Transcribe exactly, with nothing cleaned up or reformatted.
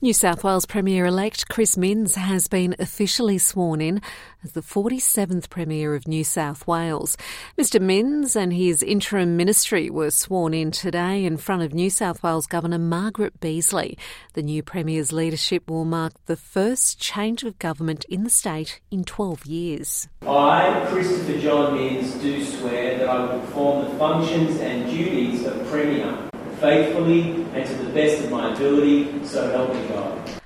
New South Wales Premier-elect Chris Minns has been officially sworn in as the forty-seventh Premier of New South Wales. Mister Minns and his interim ministry were sworn in today in front of New South Wales Governor Margaret Beazley. The new Premier's leadership will mark the first change of government in the state in twelve years. I, Christopher John Minns, do swear that I will perform the functions and duties of Premier faithfully and to the best of my ability, so help me God.